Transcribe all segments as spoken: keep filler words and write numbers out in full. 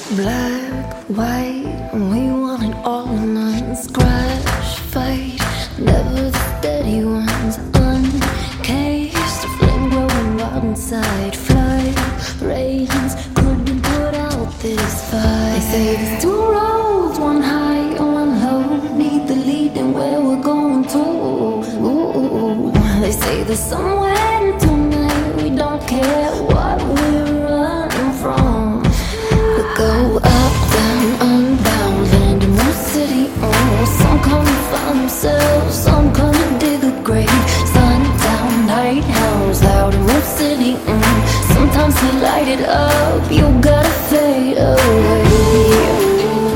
Black, white, we want it all in us. Crash, fight, never the steady ones. Uncaged, a flame growing wild inside. Flood, rains, couldn't put out this fight. They say there's two roads, one high and one low. Need the lead and where we're going to. They say there's somewhere tonight. We don't care what we're running from. Go up, down, unbound, land in one city. Oh, some come to find themselves, some come to dig a grave. Sun down, night hounds, loud in one city. Mm. Sometimes to light it up, you gotta fade away.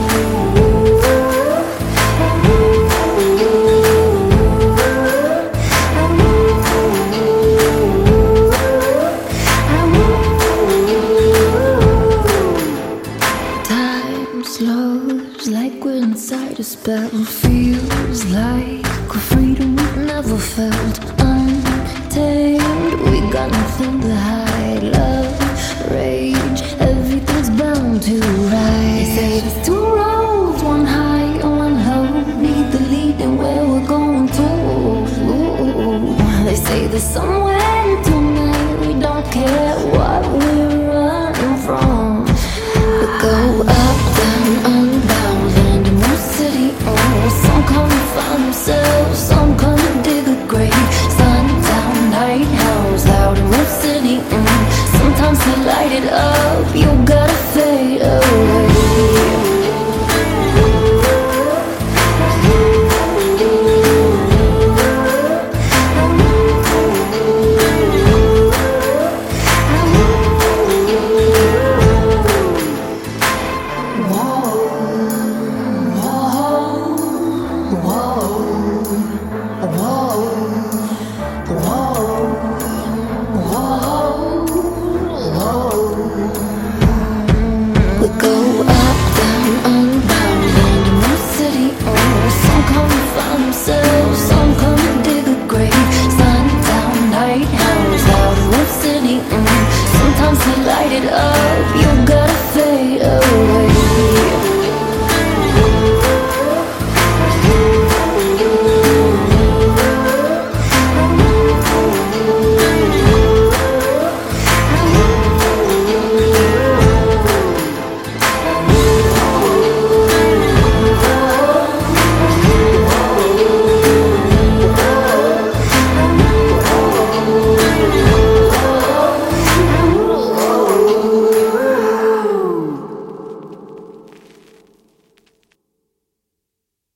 Slows like we're inside a spell. Feels like a freedom we've never felt. Untamed, we got nothing to hide. Love, rage, everything's bound to rise. They say there's two roads, one high and one low. Need the lead and where we're going to. They say there's somewhere tonight. We don't care what we're running from. We go up, down, unbound, land in one city. Oh, some come to find themselves, some come to dig a grave. Sun down, night hounds, loud in one city. Mm. Sometimes to light it up, you gotta fade away. We go